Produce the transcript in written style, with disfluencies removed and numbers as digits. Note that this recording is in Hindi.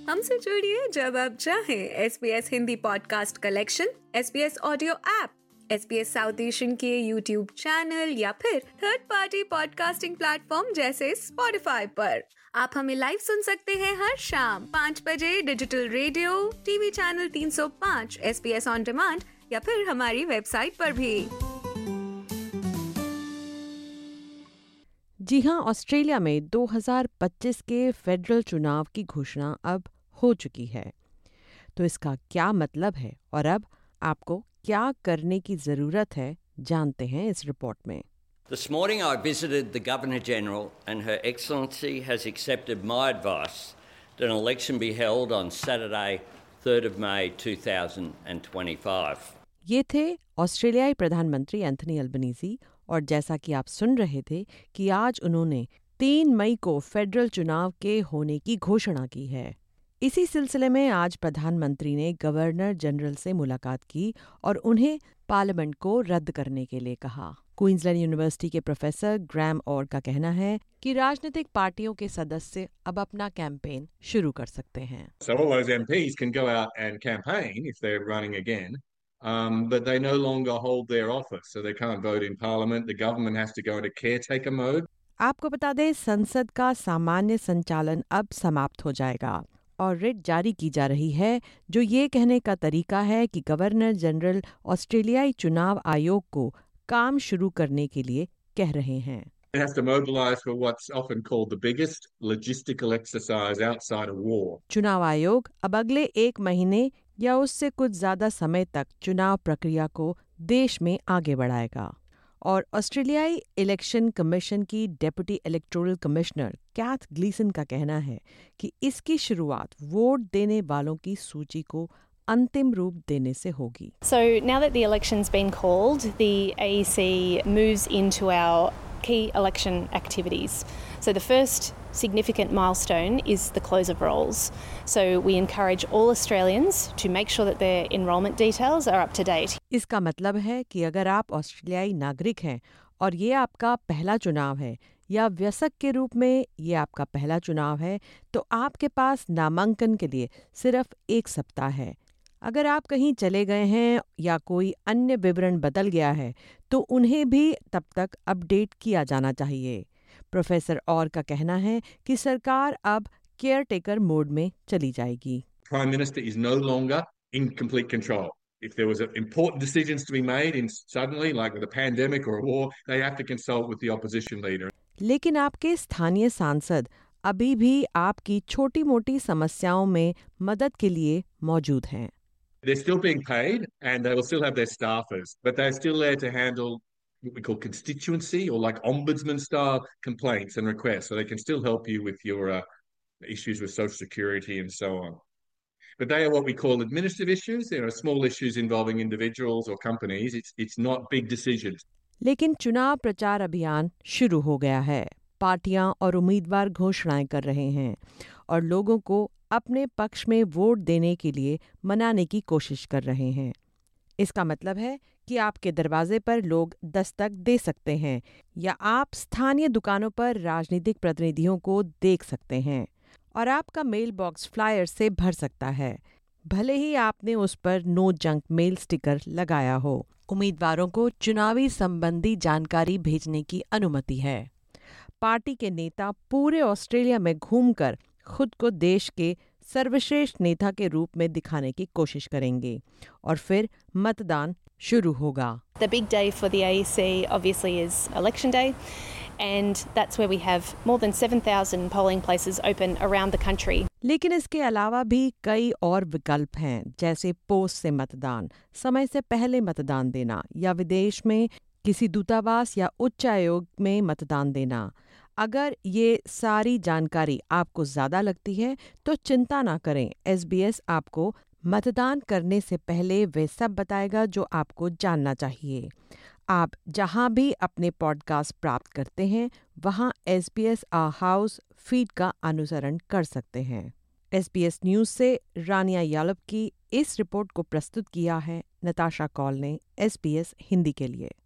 हमसे जुड़िए जब आप चाहें। SBS Hindi podcast collection, SBS audio app, SBS South Asian के YouTube चैनल या फिर थर्ड पार्टी पॉडकास्टिंग प्लेटफॉर्म जैसे Spotify पर। आप हमें लाइव सुन सकते हैं हर शाम 5 बजे digital radio, TV channel 305, SBS on demand या फिर हमारी वेबसाइट पर भी। जी हां, ऑस्ट्रेलिया में 2025 के फेडरल चुनाव की घोषणा अब हो चुकी है। तो इसका क्या मतलब है और अब आपको क्या करने की ज़रूरत है, जानते हैं इस रिपोर्ट में। This morning I visited the Governor-General and Her Excellency has accepted my advice that an election be held on Saturday, 3rd of May 2025. ये थे ऑस्ट्रेलियाई प्रधानमंत्री एंथनी अल्बनीज़ी और जैसा कि आप सुन रहे थे कि आज उन्होंने 3 मई को फेडरल चुनाव के होने की घोषणा की है। इसी सिलसिले में आज प्रधानमंत्री ने गवर्नर जनरल से मुलाकात की और उन्हें पार्लियामेंट को रद्द करने के लिए कहा। क्वींसलैंड यूनिवर्सिटी के प्रोफेसर ग्रैम ऑर का कहना है कि राजनीतिक पार्टियों के सदस्य अब अपना कैंपेन शुरू कर सकते हैं। So all those MPs can go out and campaign if they're running again. But they no longer hold their office, so they can't vote in Parliament. The government has to go into caretaker mode. आपको बता दें, संसद का सामान्य संचालन अब समाप्त हो जाएगा और रिट जारी की जा रही है, जो ये कहने का तरीका है कि गवर्नर जनरल ऑस्ट्रेलियाई चुनाव आयोग को काम शुरू करने के लिए कह रहे हैं। It has to mobilise for what's often called the biggest logistical exercise outside of war. चुनाव आयोग अब अगले 1 महीने या उससे कुछ ज्यादा समय तक चुनाव प्रक्रिया को देश में आगे बढ़ाएगा और ऑस्ट्रेलियाई इलेक्शन कमीशन की deputy electoral commissioner Kath Gleeson का कहना है कि इसकी शुरुआत वोट देने वालों की सूची को अंतिम रूप देने से होगी। So now that the election's been called, the AEC moves into our key election activities. So the first significant milestone is the close of rolls. So we encourage all Australians to make sure that their enrolment details are up to date. इसका मतलब है कि अगर आप ऑस्ट्रेलियाई नागरिक हैं और ये आपका पहला चुनाव है या वयस्क के रूप में ये आपका पहला चुनाव है, तो आपके पास नामांकन के लिए सिर्फ 1 सप्ताह है। अगर आप कहीं चले गए हैं या कोई अन्य विवरण बदल गया है, तो उन्हें भी तब तक अपडेट किया जाना चाहिए। प्रोफेसर और का कहना है कि सरकार अब केयरटेकर मोड में चली जाएगी। Prime Minister is no longer in complete control. If there was important decisions to be made in suddenly, like with a pandemic or a war, they have to consult with the opposition leader. लेकिन आपके स्थानीय सांसद अभी भी आपकी छोटी-मोटी समस्याओं में मदद के लिए मौजूद हैं। They're still being paid and they will still have their staffers, but they're still there to handle what we call constituency or like ombudsman style complaints and requests. So they can still help you with your issues with social security and so on. But they are what we call administrative issues. There are small issues involving individuals or companies. It's not big decisions. लेकिन चुनाव प्रचार अभियान शुरू हो गया है। पार्टियां और उम्मीदवार घोषणाएं कर रहे हैं और लोगों को अपने पक्ष में वोट देने के लिए मनाने की कोशिश कर रहे हैं। इसका मतलब है कि आपके दरवाजे पर लोग दस्तक दे सकते हैं या आप स्थानीय दुकानों पर राजनीतिक प्रतिनिधियों को देख सकते हैं और आपका मेल बॉक्स फ्लायर से भर सकता है, भले ही आपने उस पर नो जंक मेल स्टिकर लगाया हो। उम्मीदवारों को चुनावी संबंधी जानकारी भेजने की अनुमति है। पार्टी के नेता पूरे ऑस्ट्रेलिया में घूमकर खुद को देश के सर्वश्रेष्ठ नेता के रूप में दिखाने की कोशिश करेंगे और फिर मतदान शुरू होगा। The big day for the AEC obviously is election day, and that's where we have more than 7,000 polling places open around the country. लेकिन इसके अलावा भी कई और विकल्प हैं, जैसे पोस्ट से मतदान, समय से पहले मतदान देना या विदेश में किसी दूतावास या उच्च आयोग में मतदान देना। अगर ये सारी जानकारी आपको ज़्यादा लगती है तो चिंता ना करें, SBS आपको मतदान करने से पहले वे सब बताएगा जो आपको जानना चाहिए। आप जहां भी अपने पॉडकास्ट प्राप्त करते हैं वहां SBS आ हाउस फीड का अनुसरण कर सकते हैं। SBS न्यूज़ से रानिया यालप की इस रिपोर्ट को प्रस्तुत किया है नताशा कौल ने SBS हिंदी के लिए।